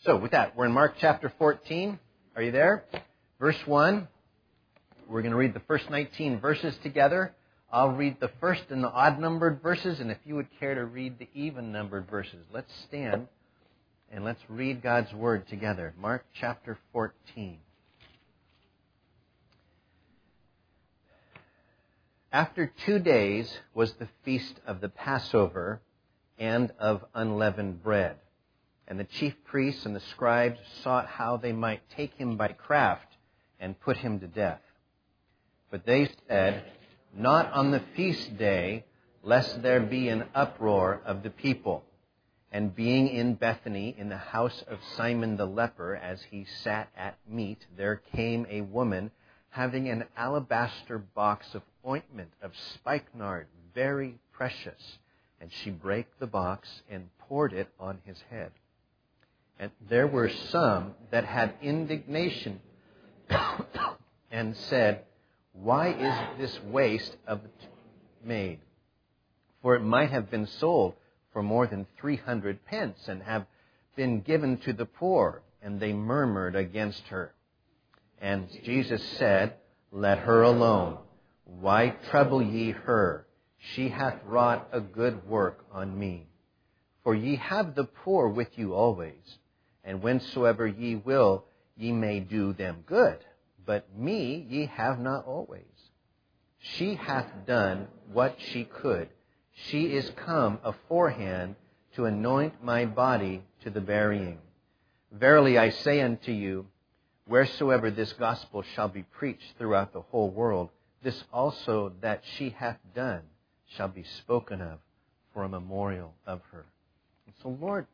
So with that, we're in Mark chapter 14. Are you there? Verse 1. We're going to read the first 19 verses together. I'll read the first and the odd-numbered verses, and if you would care to read the even-numbered verses. Let's stand and let's read God's Word together. Mark chapter 14. After 2 days was the feast of the Passover and of unleavened bread. And the chief priests and the scribes sought how they might take him by craft and put him to death. But they said, "Not on the feast day, lest there be an uproar of the people." And being in Bethany, in the house of Simon the leper, as he sat at meat, there came a woman having an alabaster box of ointment of spikenard, very precious. And she brake the box and poured it on his head. And there were some that had indignation and said, "Why is this waste of made? For it might have been sold for more than 300 pence and have been given to the poor." And they murmured against her. And Jesus said, "Let her alone. Why trouble ye her? She hath wrought a good work on me. For ye have the poor with you always, and whensoever ye will, ye may do them good. But me ye have not always. She hath done what she could. She is come aforehand to anoint my body to the burying. Verily I say unto you, wheresoever this gospel shall be preached throughout the whole world, this also that she hath done shall be spoken of for a memorial of her." And so, Lord,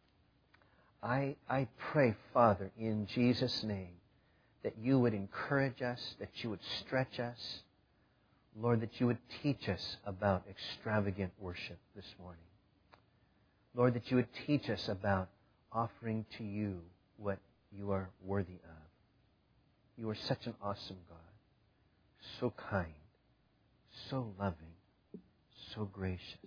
I pray, Father, in Jesus' name, that you would encourage us, that you would stretch us. Lord, that you would teach us about extravagant worship this morning. Lord, that you would teach us about offering to you what you are worthy of. You are such an awesome God, so kind, so loving, so gracious.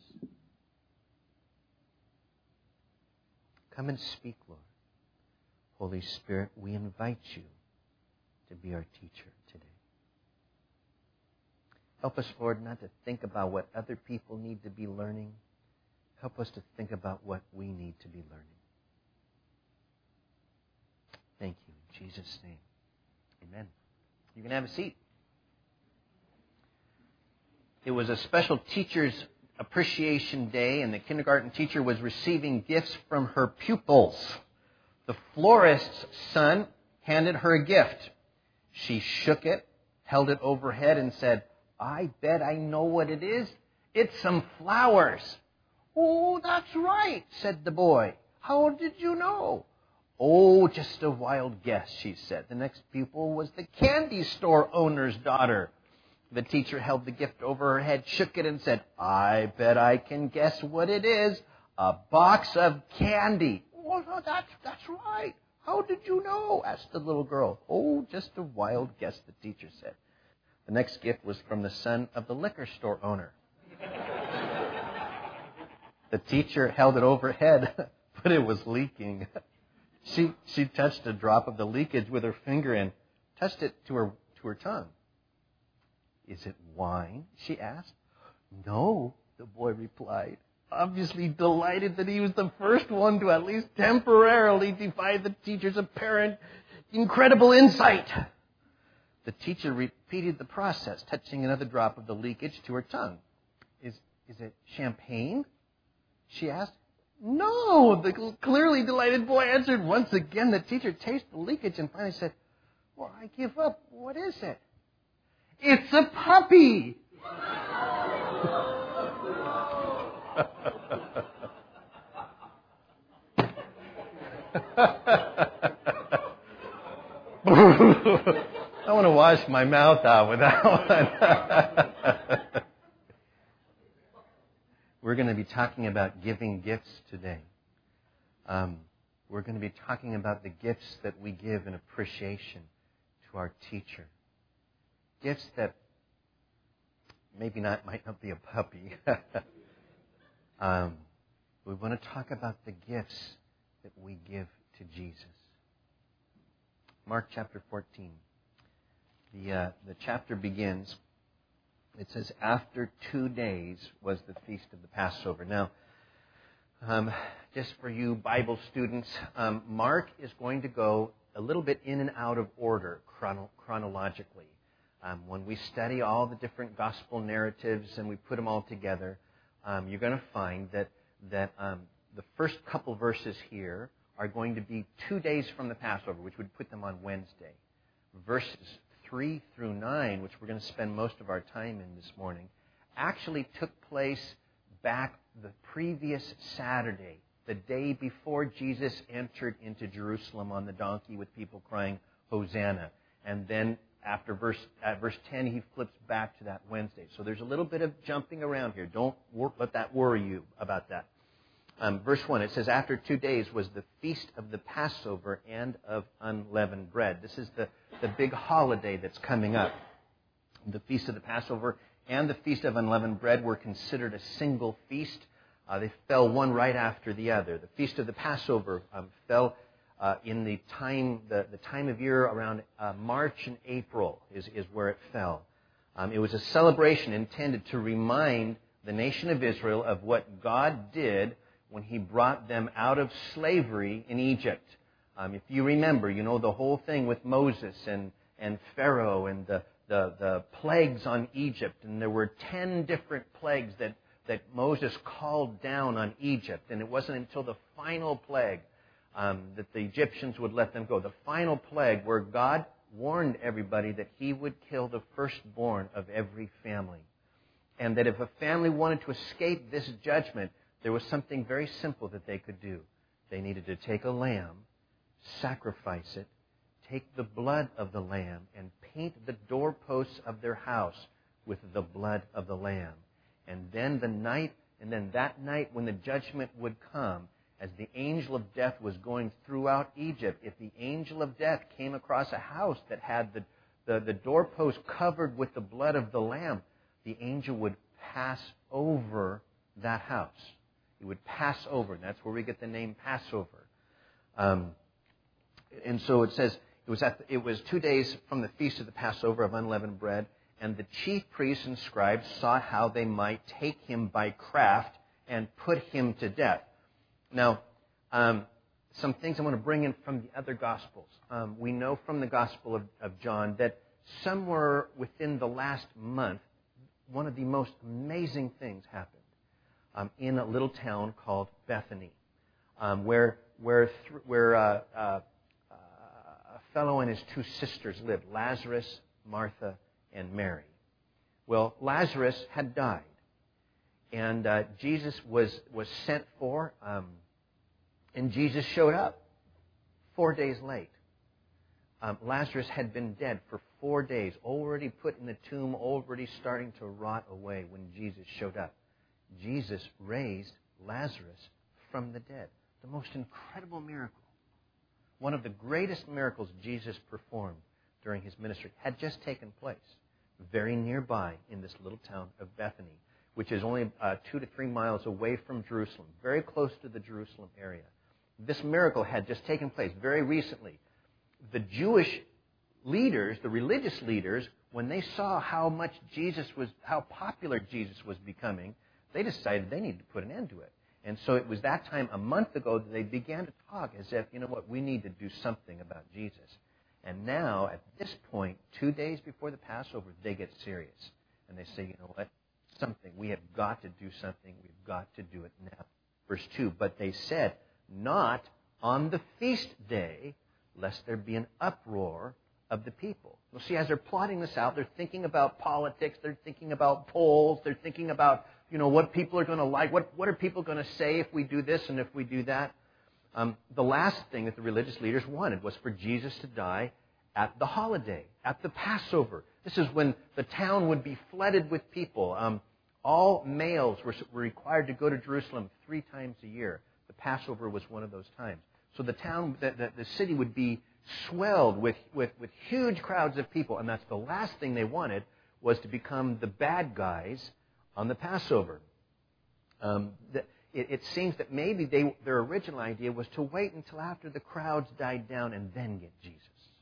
Come and speak, Lord. Holy Spirit, we invite you to be our teacher today. Help us, Lord, not to think about what other people need to be learning. Help us to think about what we need to be learning. Thank you. In Jesus' name, amen. You can have a seat. It was a special teacher's appreciation day, and the kindergarten teacher was receiving gifts from her pupils. The florist's son handed her a gift. She shook it, held it overhead, and said, "I bet I know what it is. It's some flowers." "Oh, that's right," said the boy. "How did you know?" "Oh, just a wild guess," she said. The next pupil was the candy store owner's daughter. The teacher held the gift over her head, shook it, and said, "I bet I can guess what it is. A box of candy." "Oh, no, that's right. How did you know?" asked the little girl. "Oh, just a wild guess," the teacher said. The next gift was from the son of the liquor store owner. The teacher held it overhead, but it was leaking. She touched a drop of the leakage with her finger and touched it to her tongue. "Is it wine?" she asked. "No," the boy replied, obviously delighted that he was the first one to at least temporarily defy the teacher's apparent incredible insight. The teacher repeated the process, touching another drop of the leakage to her tongue. Is it champagne?" she asked. "No," the clearly delighted boy answered. Once again, the teacher tasted the leakage and finally said, "Well, I give up. What is it?" "It's a puppy." I want to wash my mouth out with that one. We're going to be talking about giving gifts today. We're going to be talking about the gifts that we give in appreciation to our teacher. Gifts that might not be a puppy. We want to talk about the gifts that we give to Jesus. Mark chapter 14. The chapter begins. It says, after 2 days was the feast of the Passover. Now, just for you Bible students, Mark is going to go a little bit in and out of order chronologically. When we study all the different gospel narratives and we put them all together, you're going to find that the first couple verses here are going to be 2 days from the Passover, which would put them on Wednesday. Verses 3 through 9, which we're going to spend most of our time in this morning, actually took place back the previous Saturday, the day before Jesus entered into Jerusalem on the donkey with people crying, Hosanna. And then at verse 10, he flips back to that Wednesday. So there's a little bit of jumping around here. Don't let that worry you about that. Verse 1, it says, after 2 days was the feast of the Passover and of unleavened bread. This is the big holiday that's coming up. The feast of the Passover and the feast of unleavened bread were considered a single feast. They fell one right after the other. The feast of the Passover fell in the time of year around March and April is where it fell. It was a celebration intended to remind the nation of Israel of what God did when He brought them out of slavery in Egypt. If you remember, you know the whole thing with Moses and Pharaoh and the plagues on Egypt. And there were 10 different plagues that Moses called down on Egypt. And it wasn't until the final plague that the Egyptians would let them go. The final plague where God warned everybody that He would kill the firstborn of every family. And that if a family wanted to escape this judgment, there was something very simple that they could do. They needed to take a lamb, sacrifice it, take the blood of the lamb, and paint the doorposts of their house with the blood of the lamb. And then that night when the judgment would come, as the angel of death was going throughout Egypt, if the angel of death came across a house that had the doorpost covered with the blood of the lamb, the angel would pass over that house. He would pass over, and that's where we get the name Passover. And so it says, it was 2 days from the feast of the Passover of unleavened bread, and the chief priests and scribes sought how they might take Him by craft and put Him to death. Now, some things I want to bring in from the other Gospels. We know from the Gospel of John that somewhere within the last month, one of the most amazing things happened in a little town called Bethany, where a fellow and his 2 sisters lived, Lazarus, Martha, and Mary. Well, Lazarus had died, and Jesus was sent for, and Jesus showed up 4 days late. Lazarus had been dead for 4 days, already put in the tomb, already starting to rot away when Jesus showed up. Jesus raised Lazarus from the dead. The most incredible miracle. One of the greatest miracles Jesus performed during His ministry had just taken place very nearby in this little town of Bethany, which is only 2 to 3 miles away from Jerusalem, very close to the Jerusalem area. This miracle had just taken place very recently. The Jewish leaders, the religious leaders, when they saw how popular Jesus was becoming, they decided they needed to put an end to it. And so it was that time, a month ago, that they began to talk as if, you know what, we need to do something about Jesus. And now, at this point, 2 days before the Passover, they get serious. And they say, you know what, we have got to do something. We've got to do it now. Verse 2, but they said, not on the feast day, lest there be an uproar of the people. Well, see, as they're plotting this out, they're thinking about politics, they're thinking about polls, they're thinking about, you know, what people are going to like, what are people going to say if we do this and if we do that. The last thing that the religious leaders wanted was for Jesus to die at the holiday, at the Passover. This is when the town would be flooded with people. All males were required to go to Jerusalem 3 times a year. The Passover was one of those times. So the town, the city would be swelled with huge crowds of people, and that's the last thing they wanted, was to become the bad guys on the Passover. it seems that maybe their original idea was to wait until after the crowds died down and then get Jesus.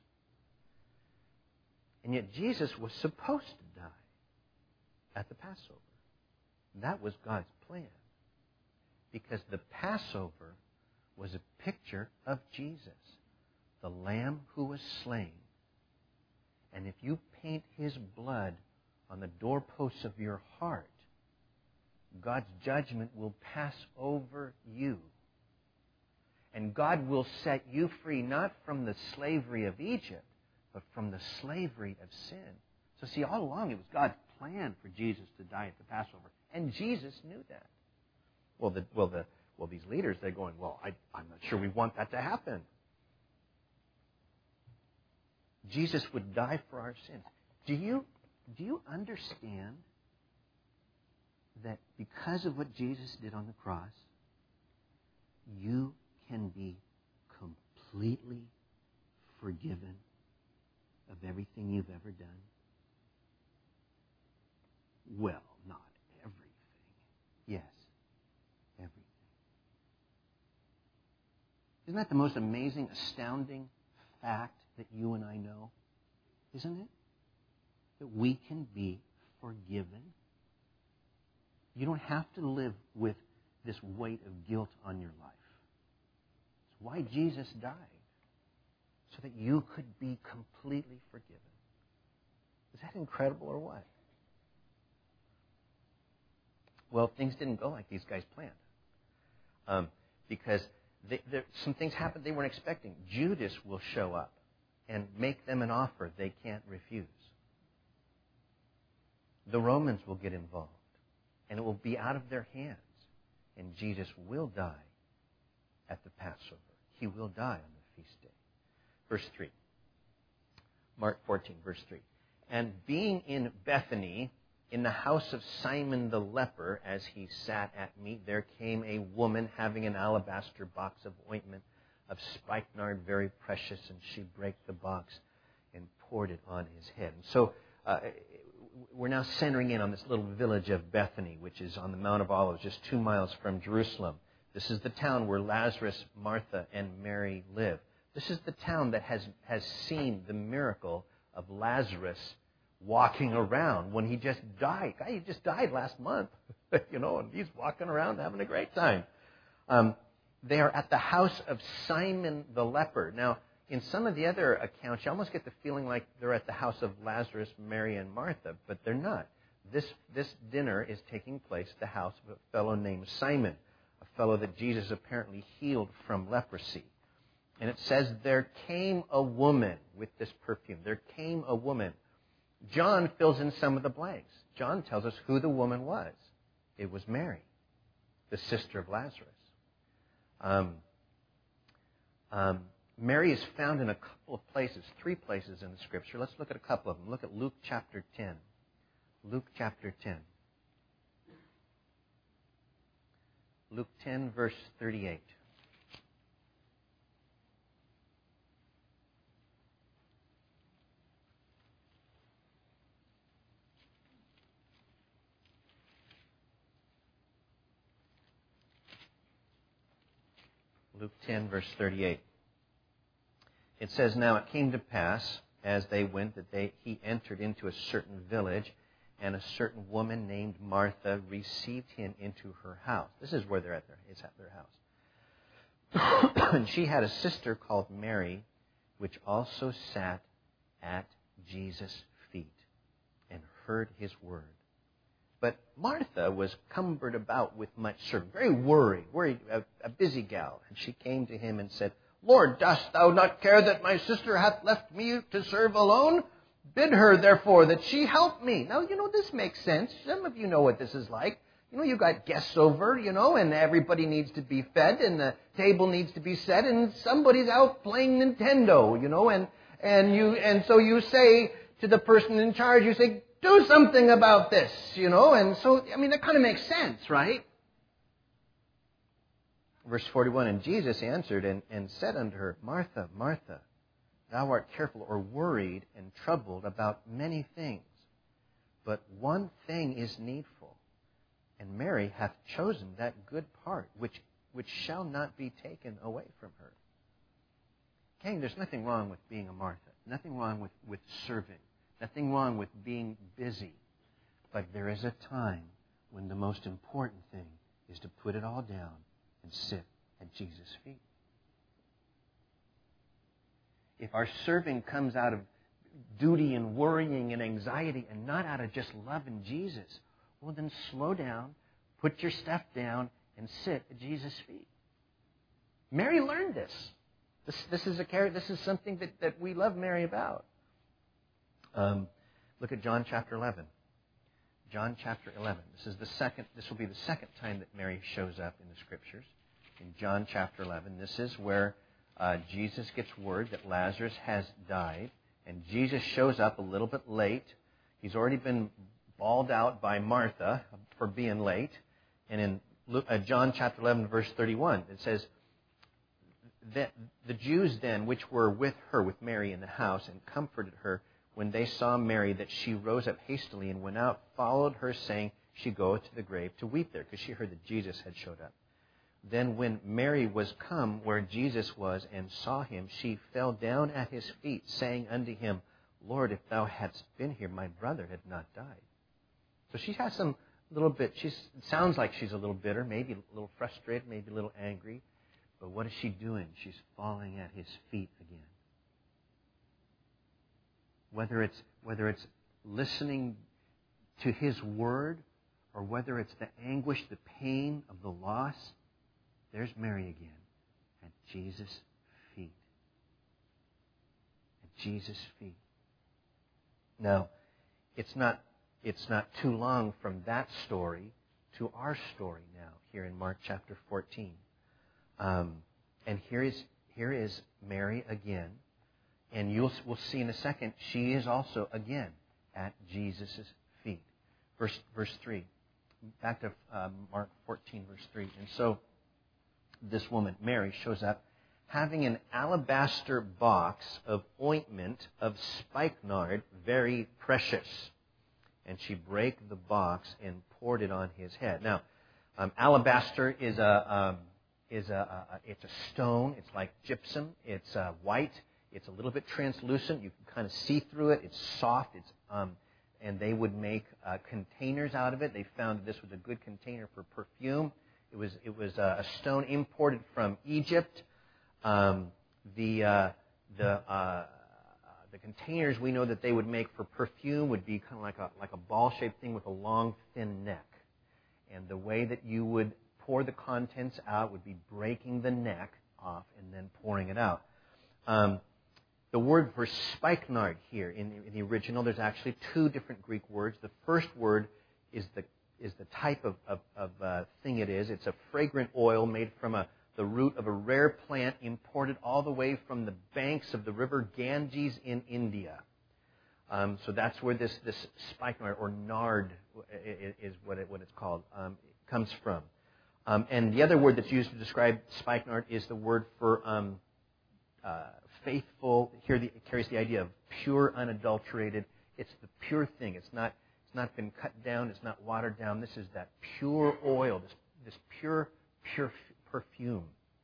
And yet Jesus was supposed to die at the Passover. That was God's plan. Because the Passover was a picture of Jesus, the Lamb who was slain. And if you paint His blood on the doorposts of your heart, God's judgment will pass over you. And God will set you free, not from the slavery of Egypt, but from the slavery of sin. So see, all along it was God's plan for Jesus to die at the Passover. And Jesus knew that. Well, these leaders, they're going, well, I'm not sure we want that to happen. Jesus would die for our sins. Do you understand that because of what Jesus did on the cross, you can be completely forgiven of everything you've ever done? Well, not everything. Yes, everything. Isn't that the most amazing, astounding fact that you and I know? Isn't it? That we can be forgiven. You don't have to live with this weight of guilt on your life. It's why Jesus died. So that you could be completely forgiven. Is that incredible or what? Well, things didn't go like these guys planned. Because some things happened they weren't expecting. Judas will show up and make them an offer they can't refuse. The Romans will get involved. And it will be out of their hands. And Jesus will die at the Passover. He will die on the feast day. Verse 3. Mark 14, verse 3. And being in Bethany, in the house of Simon the leper, as he sat at meat, there came a woman having an alabaster box of ointment of spikenard, very precious, and she brake the box and poured it on his head. And so we're now centering in on this little village of Bethany, which is on the Mount of Olives, just 2 miles from Jerusalem. This is the town where Lazarus, Martha, and Mary live. This is the town that has seen the miracle of Lazarus walking around when he just died. He just died last month, and he's walking around having a great time. They are at the house of Simon the leper. Now, in some of the other accounts, you almost get the feeling like they're at the house of Lazarus, Mary, and Martha, but they're not. This dinner is taking place at the house of a fellow named Simon, a fellow that Jesus apparently healed from leprosy. And it says, there came a woman with this perfume. There came a woman. John fills in some of the blanks. John tells us who the woman was. It was Mary, the sister of Lazarus. Mary is found in a couple of places, 3 places in the Scripture. Let's look at a couple of them. Look at Luke chapter 10. Luke chapter 10. Luke 10, verse 38. Luke 10, verse 38. It says, now it came to pass, as they went, that he entered into a certain village, and a certain woman named Martha received him into her house. This is where it's at their house. And she had a sister called Mary, which also sat at Jesus' feet and heard his word. But Martha was cumbered about with much serving, very worried, a busy gal. And she came to him and said, Lord, dost thou not care that my sister hath left me to serve alone? Bid her, therefore, that she help me. Now, this makes sense. Some of you know what this is like. You got guests over, and everybody needs to be fed, and the table needs to be set, and somebody's out playing Nintendo, and so you say to the person in charge, you say, do something about this, and so, that kind of makes sense, right? Verse 41, and Jesus answered and said unto her, Martha, Martha, thou art careful or worried and troubled about many things, but one thing is needful. And Mary hath chosen that good part, which shall not be taken away from her. Okay, there's nothing wrong with being a Martha. Nothing wrong with serving. Nothing wrong with being busy. But there is a time when the most important thing is to put it all down and sit at Jesus' feet. If our serving comes out of duty and worrying and anxiety and not out of just loving Jesus, well, then slow down, put your stuff down, and sit at Jesus' feet. Mary learned this. This is something that we love Mary about. Look at John chapter 11. John chapter 11. This will be the second time that Mary shows up in the Scriptures. In John chapter 11, this is where Jesus gets word that Lazarus has died, and Jesus shows up a little bit late. He's already been bawled out by Martha for being late. And in John chapter 11, verse 31, it says, the Jews then, which were with her, with Mary in the house, and comforted her, when they saw Mary, that she rose up hastily and went out, followed her, saying, she goeth to the grave to weep there, because she heard that Jesus had showed up. Then when Mary was come where Jesus was, and saw him, she fell down at his feet, saying unto him, Lord, if thou hadst been here, my brother had not died. So she has it sounds like she's a little bitter, maybe a little frustrated, maybe a little angry. But what is she doing? She's falling at his feet again. Whether it's listening to his word, or whether it's the anguish, the pain of the loss, there's Mary again at Jesus' feet. At Jesus' feet. Now, it's not too long from that story to our story now, here in Mark chapter 14. And here is Mary again. And we'll see in a second, she is also again at Jesus' feet. Verse 3. Back to Mark 14, verse 3. And so this woman, Mary, shows up having an alabaster box of ointment of spikenard, very precious. And she brake the box and poured it on his head. Now, alabaster is it's a stone. It's like gypsum. It's white. It's a little bit translucent. You can kind of see through it. It's soft. And they would make containers out of it. They found this was a good container for perfume. It was a stone imported from Egypt. The containers we know that they would make for perfume would be kind of like a ball-shaped thing with a long, thin neck. And the way that you would pour the contents out would be breaking the neck off and then pouring it out. The word for spikenard here in the original, there's actually two different Greek words. The first word is the type of thing it is. It's a fragrant oil made from the root of a rare plant imported all the way from the banks of the river Ganges in India. So that's where this spikenard or nard is what it's called, comes from. And the other word that's used to describe spikenard is the word for faithful. Here it carries the idea of pure, unadulterated. It's the pure thing. It's not been cut down. It's not watered down. This is that pure oil, this pure perfume.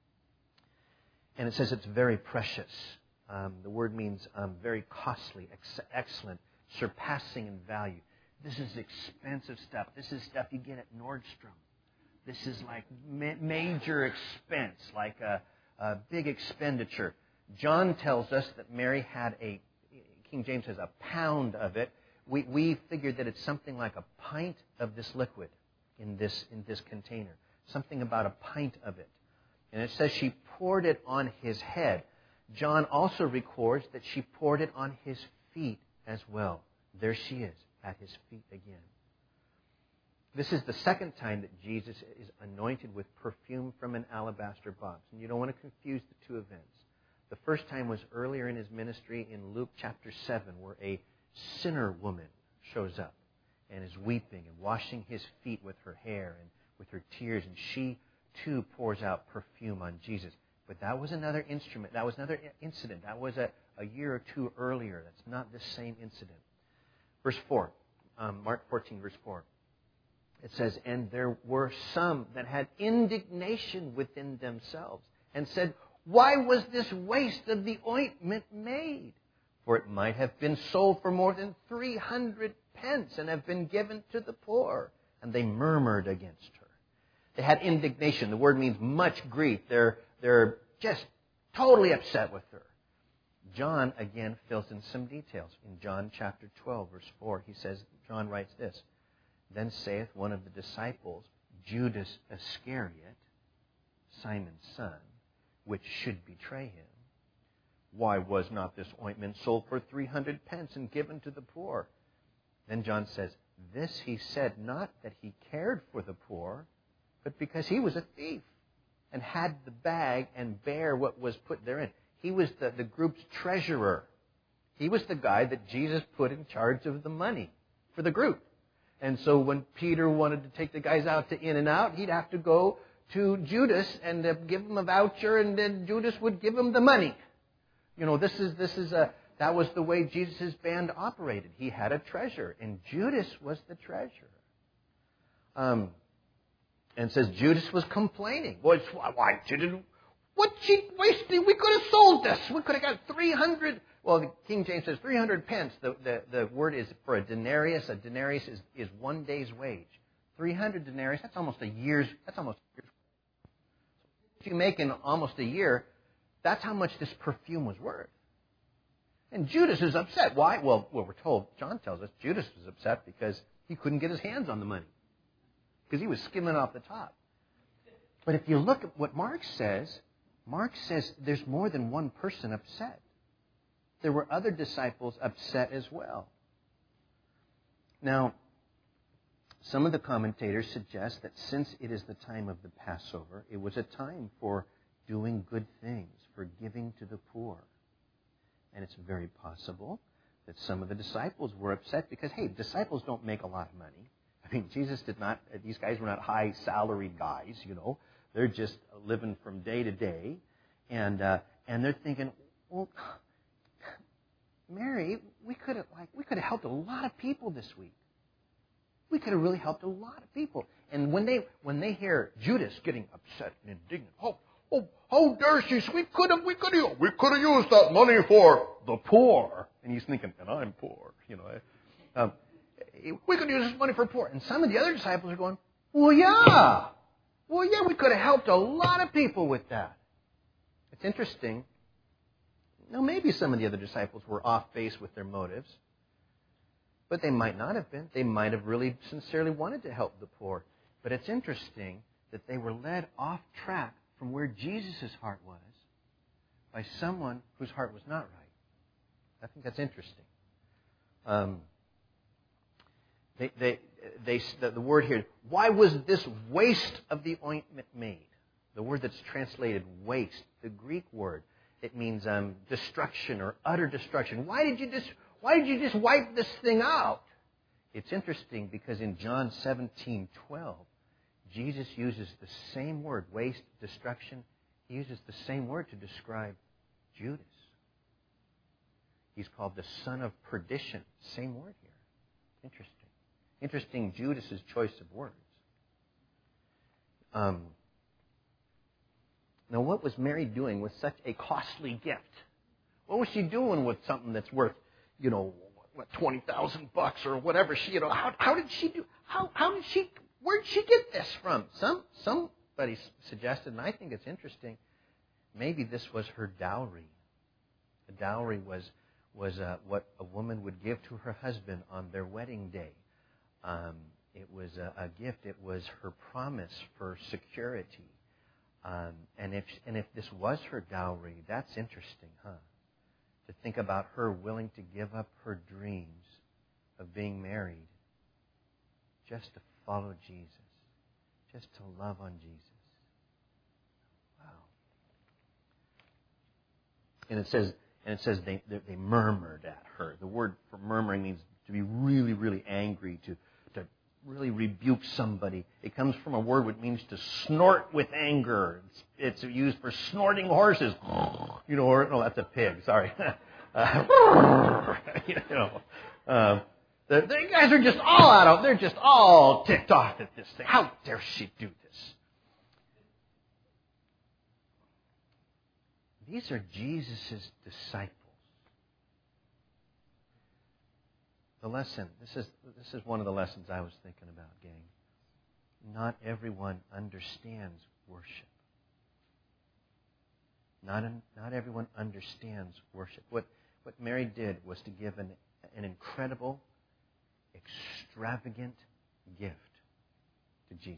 And it says it's very precious. The word means very costly, excellent, surpassing in value. This is expensive stuff. This is stuff you get at Nordstrom. This is like major expense, like a big expenditure. John tells us that Mary had King James says, a pound of it. We figured that it's something like a pint of this liquid in this container. Something about a pint of it. And it says she poured it on his head. John also records that she poured it on his feet as well. There she is, at his feet again. This is the second time that Jesus is anointed with perfume from an alabaster box. And you don't want to confuse the two events. The first time was earlier in his ministry in Luke chapter 7, where a sinner woman shows up and is weeping and washing his feet with her hair and with her tears. And she, too, pours out perfume on Jesus. But that was another instrument. That was another incident. That was a year or two earlier. That's not the same incident. Verse 4. Mark 14, verse 4. It says, and there were some that had indignation within themselves and said, why was this waste of the ointment made? For it might have been sold for more than 300 pence and have been given to the poor. And they murmured against her. They had indignation. The word means much grief. They're just totally upset with her. John, again, fills in some details. In John chapter 12, verse 4, he says, John writes this, then saith one of the disciples, Judas Iscariot, Simon's son, which should betray him. Why was not this ointment sold for 300 pence and given to the poor? Then John says, this he said not that he cared for the poor, but because he was a thief and had the bag and bare what was put therein. He was the group's treasurer. He was the guy that Jesus put in charge of the money for the group. And so when Peter wanted to take the guys out to In-N-Out, he'd have to go to Judas and give him a voucher, and then Judas would give him the money. You know, that was the way Jesus' band operated. He had a treasurer, and Judas was the treasurer. And it says Judas was complaining. Well, why didn't? What she wasted? We could have sold this. We could have got 300. Well, the King James says 300 pence. The word is for a denarius. A denarius is 1 day's wage. 300 denarius. That's almost a year's. If you make in almost a year, that's how much this perfume was worth. And Judas is upset. Why? Well, we're told, John tells us, Judas was upset because he couldn't get his hands on the money. Because he was skimming off the top. But if you look at what Mark says there's more than one person upset. There were other disciples upset as well. Now, some of the commentators suggest that since it is the time of the Passover, it was a time for doing good things, for giving to the poor. And it's very possible that some of the disciples were upset because, hey, disciples don't make a lot of money. I mean, these guys were not high salaried guys, you know. They're just living from day to day. And they're thinking, well, Mary, we could have helped a lot of people this week. We could have really helped a lot of people. And when they hear Judas getting upset and indignant, how dare she? We could have used that money for the poor. And he's thinking, and I'm poor, you know. We could use this money for poor. And some of the other disciples are going, well, yeah, we could have helped a lot of people with that. It's interesting. Now, maybe some of the other disciples were off base with their motives. But they might not have been. They might have really sincerely wanted to help the poor. But it's interesting that they were led off track from where Jesus' heart was by someone whose heart was not right. I think that's interesting. The word here, why was this waste of the ointment made? The word that's translated waste, the Greek word, it means destruction or utter destruction. Why did you just wipe this thing out? It's interesting because in John 17:12, Jesus uses the same word, waste, destruction. He uses the same word to describe Judas. He's called the son of perdition. Same word here. Interesting Judas's choice of words. Now, what was Mary doing with such a costly gift? What was she doing with something that's worth, $20,000 or whatever? How did she do? Where did she get this from? Somebody suggested, and I think it's interesting. Maybe this was her dowry. The dowry was what a woman would give to her husband on their wedding day. It was a gift. It was her promise for security. And if this was her dowry, that's interesting, huh? To think about her willing to give up her dreams of being married just to follow Jesus, just to love on Jesus. Wow. And it says they murmured at her. The word for murmuring means to be really, really angry, to really rebuke somebody. It comes from a word which means to snort with anger. It's used for snorting horses. No, that's a pig. Sorry. The The guys are just all they're just all ticked off at this thing. How dare she do this? These are Jesus' disciples. The lesson, this is one of the lessons I was thinking about, gang. Not everyone understands worship. Not everyone understands worship. What Mary did was to give an incredible, extravagant gift to Jesus.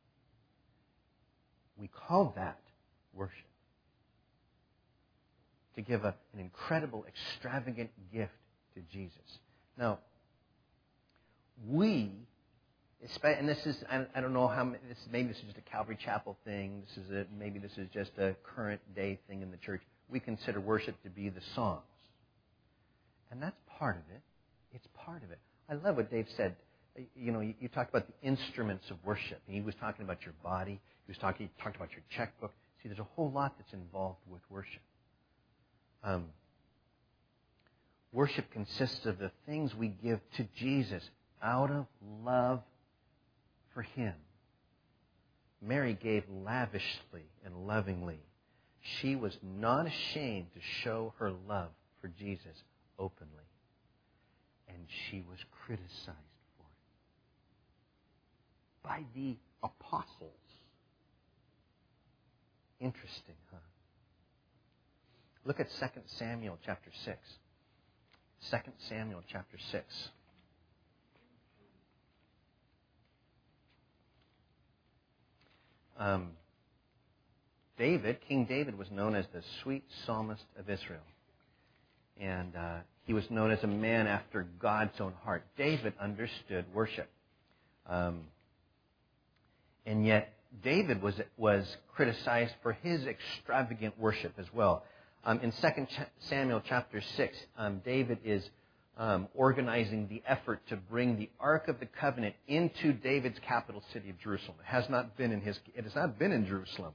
We call that worship. To give an incredible, extravagant gift to Jesus. Now, and this is, I don't know how, maybe this is just a Calvary Chapel thing, maybe this is just a current day thing in the church. We consider worship to be the songs. And that's part of it. It's part of it. I love what Dave said. You know, you talked about the instruments of worship. And he was talking about your body. He talked about your checkbook. See, there's a whole lot that's involved with worship. Worship consists of the things we give to Jesus out of love for Him. Mary gave lavishly and lovingly. She was not ashamed to show her love for Jesus openly. And she was criticized for it by the apostles. Interesting, huh? Look at 2 Samuel chapter 6. 2 Samuel chapter 6. King David was known as the sweet psalmist of Israel. And he was known as a man after God's own heart. David understood worship. And yet, David was criticized for his extravagant worship as well. In 2 Samuel chapter 6, David is organizing the effort to bring the Ark of the Covenant into David's capital city of Jerusalem. It has not been in Jerusalem.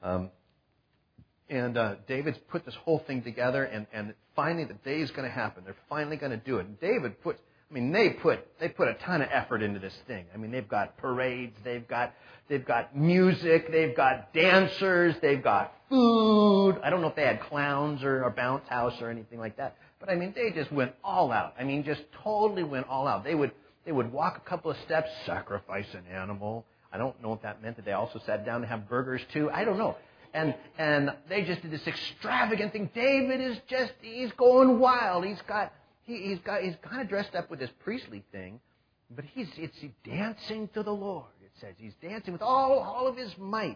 David's put this whole thing together, and finally the day is going to happen. They're finally going to do it. And David they put a ton of effort into this thing. I mean, they've got parades, they've got music, they've got dancers, they've got food. I don't know if they had clowns or a bounce house or anything like that. But I mean, they just went all out. I mean, just totally went all out. They would walk a couple of steps, sacrifice an animal. I don't know if that meant that they also sat down to have burgers too. I don't know. And they just did this extravagant thing. David he's going wild. He's kind of dressed up with this priestly thing, but he's dancing to the Lord. It says he's dancing with all of his might.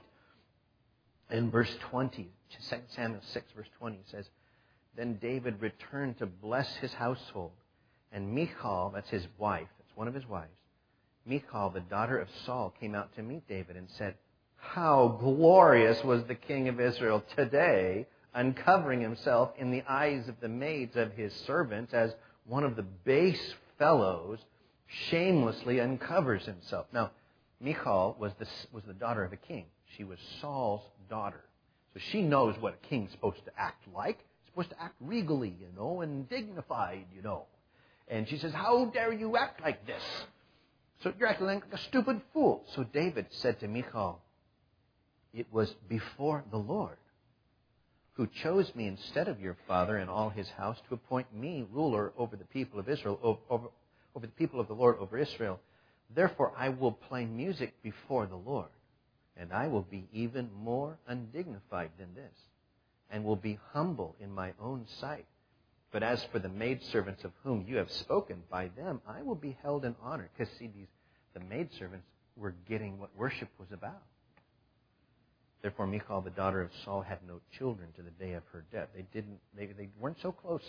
In verse 20, 2 Samuel 6, verse 20, it says, Then David returned to bless his household, and Michal, that's his wife, that's one of his wives, Michal, the daughter of Saul, came out to meet David and said, How glorious was the king of Israel today, uncovering himself in the eyes of the maids of his servants, as one of the base fellows shamelessly uncovers himself. Now, Michal was the daughter of a king. She was Saul's daughter. So she knows what a king's supposed to act like. He's supposed to act regally, and dignified, And she says, How dare you act like this? So you're acting like a stupid fool. So David said to Michal, It was before the Lord who chose me instead of your father and all his house to appoint me ruler over the people of Israel, over the people of the Lord over Israel. Therefore I will play music before the Lord, and I will be even more undignified than this, and will be humble in my own sight. But as for the maidservants of whom you have spoken, by them I will be held in honor. Because, see, the maidservants were getting what worship was about. Therefore, Michal, the daughter of Saul, had no children to the day of her death. They weren't so close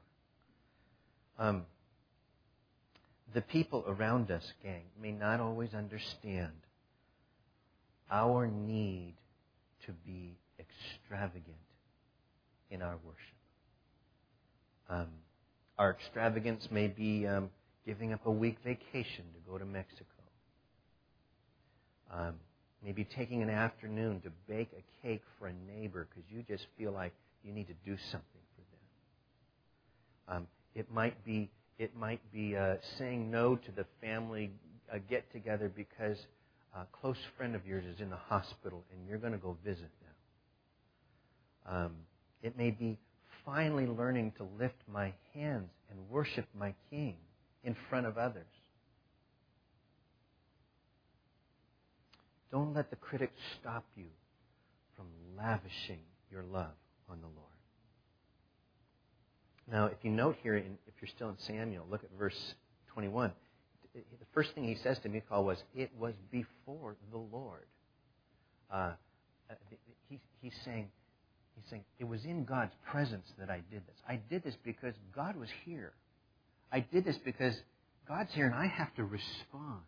anymore. The people around us, gang, may not always understand our need to be extravagant in our worship. Our extravagance may be giving up a week vacation to go to Mexico. Maybe taking an afternoon to bake a cake for a neighbor because you just feel like you need to do something for them. It might be It might be saying no to the family get-together because a close friend of yours is in the hospital and you're going to go visit them. It may be finally learning to lift my hands and worship my King in front of others. Don't let the critics stop you from lavishing your love on the Lord. Now, if you note here, if you're still in Samuel, look at verse 21. The first thing he says to Michal was, "It was before the Lord." He's saying, it was in God's presence that I did this. I did this because God was here. I did this because God's here and I have to respond.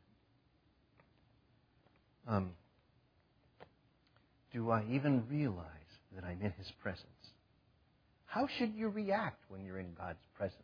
Do I even realize that I'm in His presence? How should you react when you're in God's presence?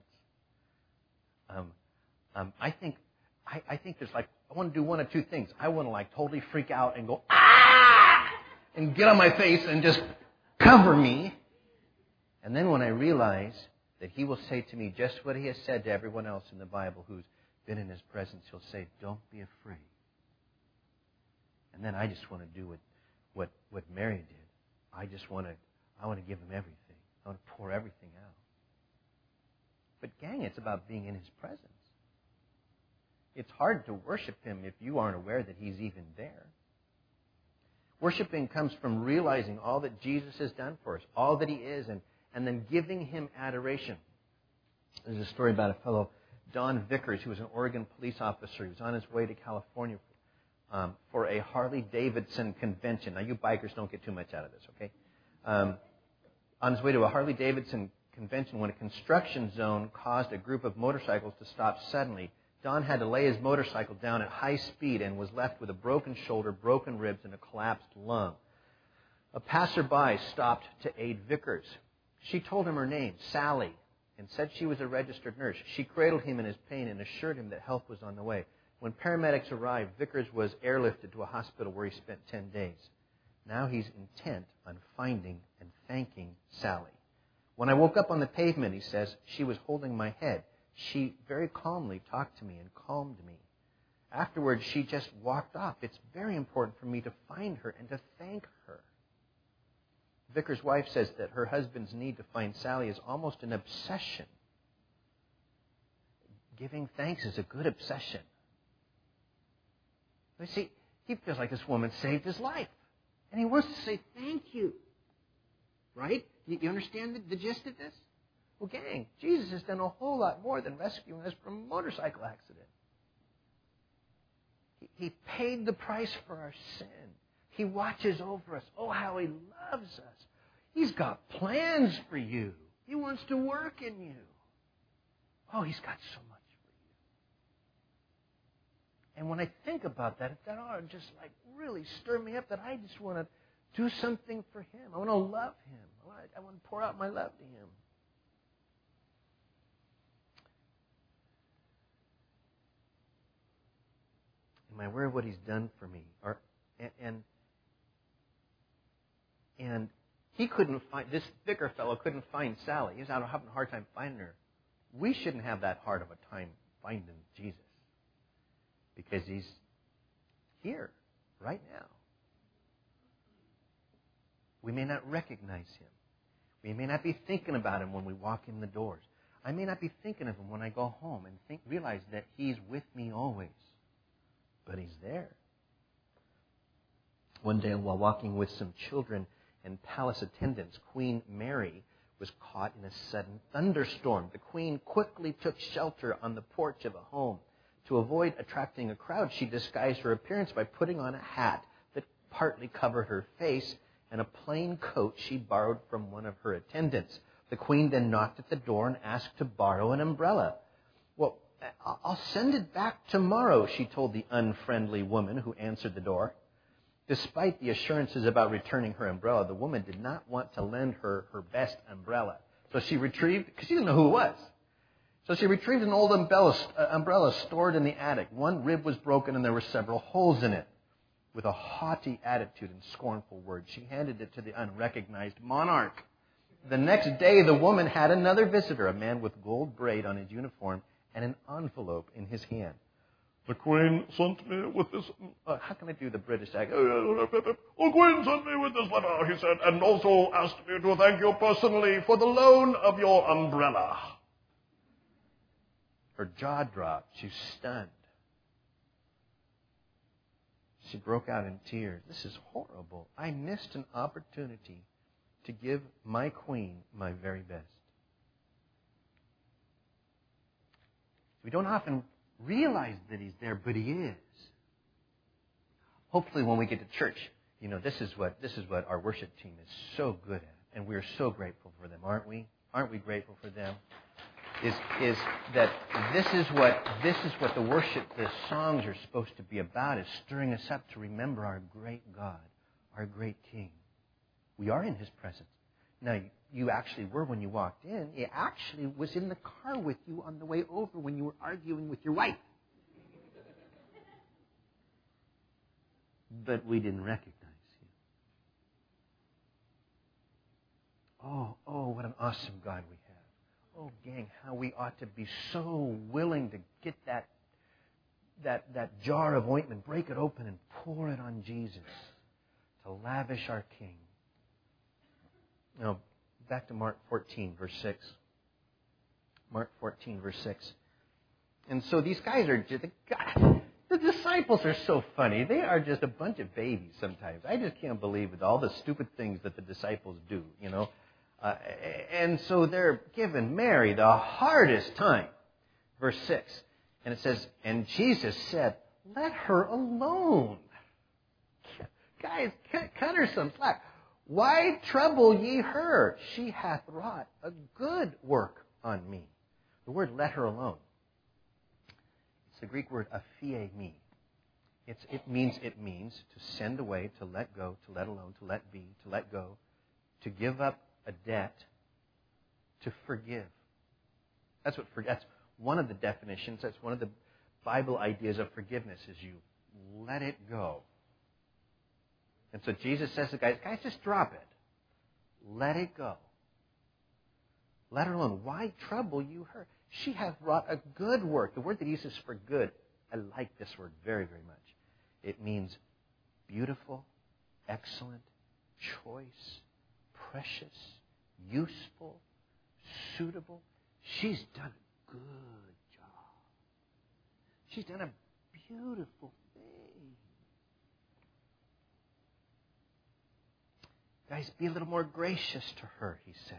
I think there's I want to do one of two things. I want to totally freak out and go, "Ah!" and get on my face and just cover me. And then when I realize that He will say to me just what He has said to everyone else in the Bible who's been in His presence, He'll say, "Don't be afraid." And then I just want to do what Mary did. I want to give Him everything. I want to pour everything out. But gang, it's about being in His presence. It's hard to worship Him if you aren't aware that He's even there. Worshiping comes from realizing all that Jesus has done for us, all that He is, and then giving Him adoration. There's a story about a fellow, Don Vickers, who was an Oregon police officer. He was on his way to California for a Harley-Davidson convention. Now, you bikers don't get too much out of this, okay? On his way to a Harley-Davidson convention, when a construction zone caused a group of motorcycles to stop suddenly, Don had to lay his motorcycle down at high speed and was left with a broken shoulder, broken ribs, and a collapsed lung. A passerby stopped to aid Vickers. She told him her name, Sally, and said she was a registered nurse. She cradled him in his pain and assured him that help was on the way. When paramedics arrived, Vickers was airlifted to a hospital where he spent 10 days. Now he's intent on finding and thanking Sally. When I woke up on the pavement, he says, she was holding my head. She very calmly talked to me and calmed me. Afterwards, she just walked off. It's very important for me to find her and to thank her. Vickers' wife says that her husband's need to find Sally is almost an obsession. Giving thanks is a good obsession. You see, he feels like this woman saved his life. And he wants to say thank you. Right? You understand the gist of this? Well, gang, Jesus has done a whole lot more than rescuing us from a motorcycle accident. He paid the price for our sin. He watches over us. Oh, how He loves us. He's got plans for you. He wants to work in you. Oh, He's got so much for you. And when I think about that ought to just really stir me up that I just want to do something for Him. I want to love Him. I want to pour out my love to Him. Am I aware of what He's done for me? And he couldn't find, this Vicker fellow couldn't find Sally. He was having a hard time finding her. We shouldn't have that hard of a time finding Jesus. Because He's here, right now. We may not recognize Him. We may not be thinking about Him when we walk in the doors. I may not be thinking of Him when I go home and realize that He's with me always. But He's there. One day while walking with some children and palace attendants, Queen Mary was caught in a sudden thunderstorm. The queen quickly took shelter on the porch of a home. To avoid attracting a crowd, she disguised her appearance by putting on a hat that partly covered her face and a plain coat she borrowed from one of her attendants. The queen then knocked at the door and asked to borrow an umbrella. "Well, I'll send it back tomorrow," she told the unfriendly woman who answered the door. Despite the assurances about returning her umbrella, the woman did not want to lend her best umbrella. So she retrieved, because she didn't know who it was. So she retrieved an old umbrella stored in the attic. One rib was broken and there were several holes in it. With a haughty attitude and scornful words, she handed it to the unrecognized monarch. The next day, the woman had another visitor, a man with gold braid on his uniform and an envelope in his hand. The Queen sent me with this... How can I do the British accent? The Queen sent me with this letter, he said, and also asked me to thank you personally for the loan of your umbrella. Her jaw dropped. She was stunned. She broke out in tears. This is horrible. I missed an opportunity to give my Queen my very best. We don't often realize that he's there, but he is. Hopefully when we get to church, this is what our worship team is so good at. And we're so grateful for them, aren't we? Aren't we grateful for them? Is that this is what the worship, the songs are supposed to be about, is stirring us up to remember our great God, our great King. We are in his presence. Now, you actually were when you walked in. He actually was in the car with you on the way over when you were arguing with your wife. But we didn't recognize you. Oh, what an awesome God we have. Oh, gang, how we ought to be so willing to get that jar of ointment, break it open and pour it on Jesus to lavish our King. Now, back to Mark 14, verse 6. Mark 14, verse 6. And so these guys are just... The disciples are so funny. They are just a bunch of babies sometimes. I just can't believe it, all the stupid things that the disciples do, and so they're giving Mary the hardest time. Verse 6. And it says, and Jesus said, let her alone. Guys, cut her some slack. Why trouble ye her? She hath wrought a good work on me. The word let her alone. It's the Greek word aphiemi. It means to send away, to let go, to let alone, to let be, to let go, to give up a debt, to forgive. That's one of the definitions. That's one of the Bible ideas of forgiveness, is you let it go. And so Jesus says to the guys, just drop it. Let it go. Let her alone. Why trouble you her? She hath wrought a good work. The word that he uses for good, I like this word very, very much. It means beautiful, excellent, choice, precious, useful, suitable. She's done a good job. She's done a beautiful thing. Guys, be a little more gracious to her, he says.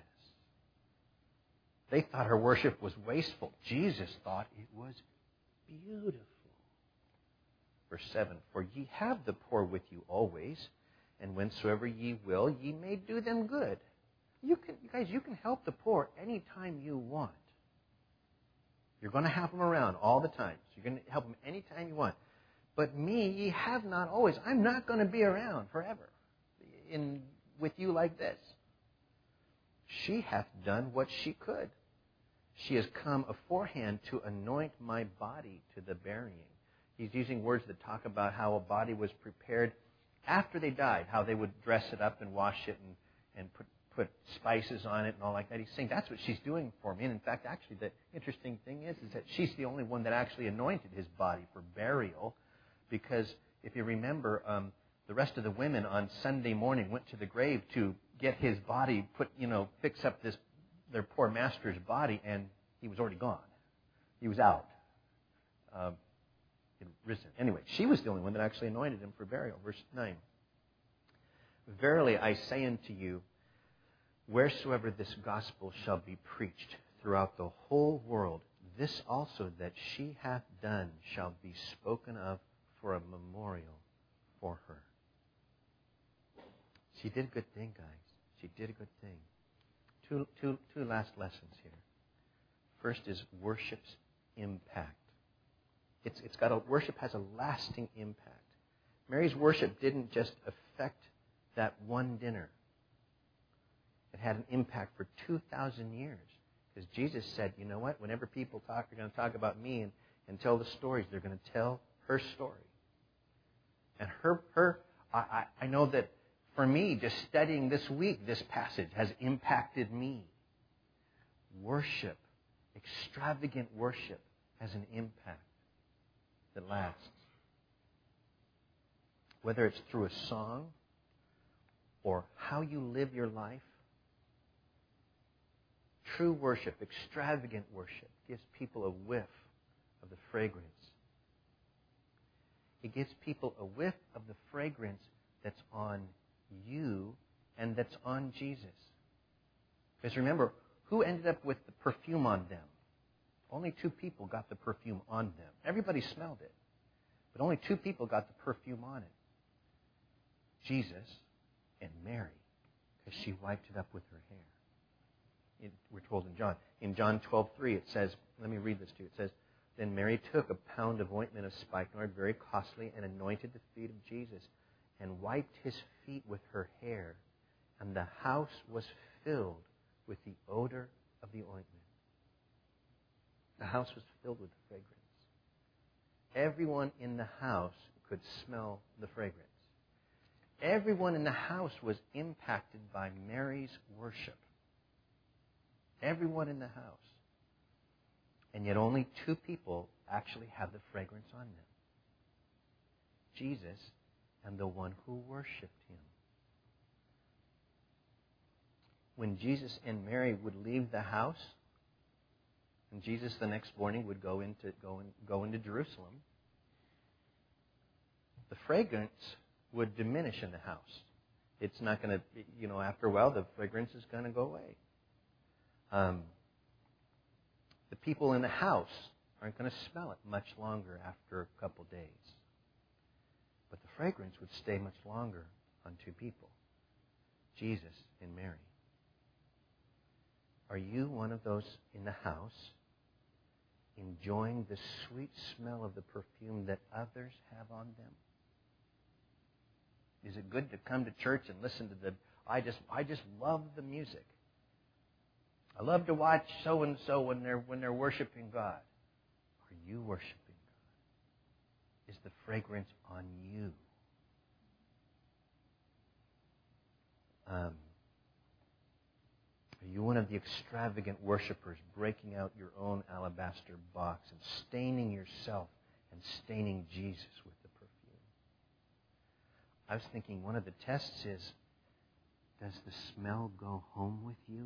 They thought her worship was wasteful. Jesus thought it was beautiful. Verse 7, for ye have the poor with you always, and whensoever ye will, ye may do them good. You can help the poor anytime you want. You're going to have them around all the time. So you're going to help them anytime you want. But me ye have not always. I'm not going to be around forever with you like this. She hath done what she could. She has come aforehand to anoint my body to the burying. He's using words that talk about how a body was prepared after they died, how they would dress it up and wash it and put spices on it and all like that. He's saying that's what she's doing for me. And in fact, actually, the interesting thing is that she's the only one that actually anointed his body for burial, because if you remember, the rest of the women on Sunday morning went to the grave to get his body fix up their poor master's body, and he was already gone. He was out. He'd risen. Anyway, she was the only one that actually anointed him for burial. Verse 9. Verily I say unto you, wheresoever this gospel shall be preached throughout the whole world, this also that she hath done shall be spoken of for a memorial for her. She did a good thing, guys. She did a good thing. Two last lessons here. First is worship's impact. Worship has a lasting impact. Mary's worship didn't just affect that one dinner. It had an impact for 2,000 years. Because Jesus said, you know what? Whenever people talk, they're going to talk about me and tell the stories. They're going to tell her story. And I know that for me, just studying this week, this passage has impacted me. Worship, extravagant worship, has an impact that lasts. Whether it's through a song or how you live your life, true worship, extravagant worship, gives people a whiff of the fragrance. It gives people a whiff of the fragrance that's on you and that's on Jesus. Because remember, who ended up with the perfume on them? Only 2 people got the perfume on them. Everybody smelled it. But only 2 people got the perfume on it. Jesus and Mary, because she wiped it up with her hair. We're told in John. In John 12:3, it says, let me read this to you. It says, then Mary took a pound of ointment of spikenard, very costly, and anointed the feet of Jesus, and wiped his feet with her hair, and the house was filled with the odor of the ointment. The house was filled with the fragrance. Everyone in the house could smell the fragrance. Everyone in the house was impacted by Mary's worship. Everyone in the house. And yet only 2 people actually have the fragrance on them. Jesus and the one who worshipped him. When Jesus and Mary would leave the house, and Jesus the next morning would go into Jerusalem, the fragrance would diminish in the house. It's not going to, after a while, the fragrance is going to go away. The people in the house aren't going to smell it much longer after a couple days. But the fragrance would stay much longer on 2 people, Jesus and Mary. Are you one of those in the house enjoying the sweet smell of the perfume that others have on them? Is it good to come to church and listen to I just love the music. I love to watch so and so when they're worshiping God. Are you worshiping God? Is the fragrance on you? Are you one of the extravagant worshipers breaking out your own alabaster box and staining yourself and staining Jesus with the perfume? I was thinking one of the tests is, does the smell go home with you?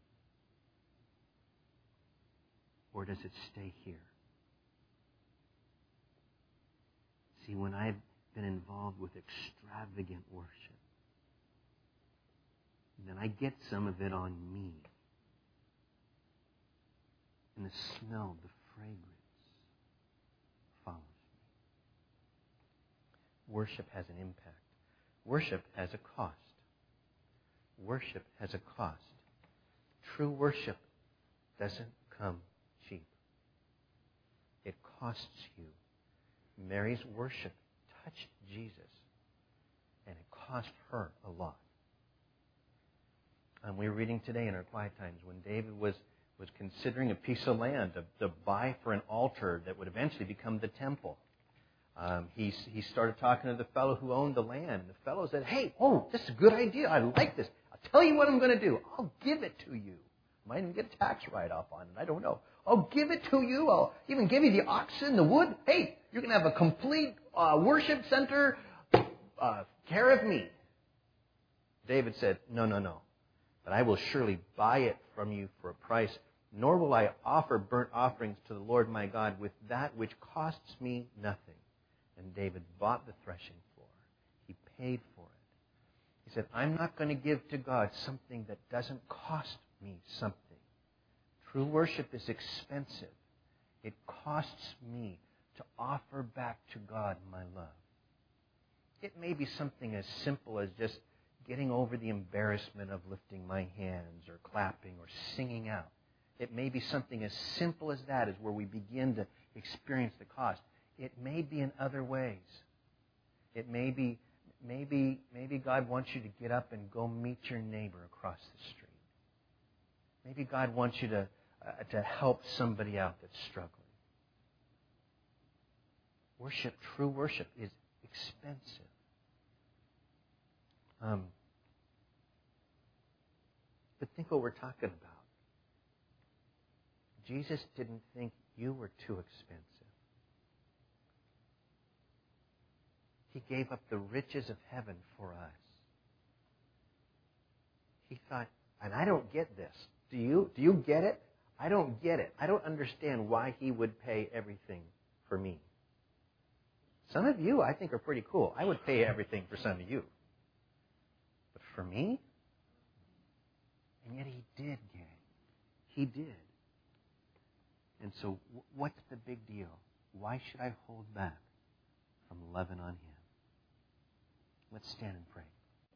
Or does it stay here? See, when I've been involved with extravagant worship, then I get some of it on me. And the smell, the fragrance follows me. Worship has an impact. Worship has a cost. Worship has a cost. True worship doesn't come cheap. It costs you. Mary's worship touched Jesus, and it cost her a lot. We were reading today in our quiet times when David was considering a piece of land to buy for an altar that would eventually become the temple. He started talking to the fellow who owned the land. The fellow said, hey, this is a good idea. I like this. I'll tell you what I'm going to do. I'll give it to you. Might even get a tax write-off on it. I don't know. I'll give it to you. I'll even give you the oxen, the wood. Hey, you can have a complete worship center. Care of me. David said, no. But I will surely buy it from you for a price, nor will I offer burnt offerings to the Lord my God with that which costs me nothing. And David bought the threshing floor. He paid for it. He said, I'm not going to give to God something that doesn't cost me something. True worship is expensive. It costs me to offer back to God my love. It may be something as simple as just getting over the embarrassment of lifting my hands or clapping or singing out. It may be something as simple as that, as where we begin to experience the cost. It may be in other ways. It may be, maybe God wants you to get up and go meet your neighbor across the street. Maybe God wants you to help somebody out that's struggling. Worship, true worship, is expensive. But think what we're talking about. Jesus didn't think you were too expensive. He gave up the riches of heaven for us. He thought, and I don't get this. Do you get it? I don't get it. I don't understand why he would pay everything for me. Some of you, I think, are pretty cool. I would pay everything for some of you. But for me? And yet he did, gang. He did. And so what's the big deal? Why should I hold back from loving on him? Let's stand and pray.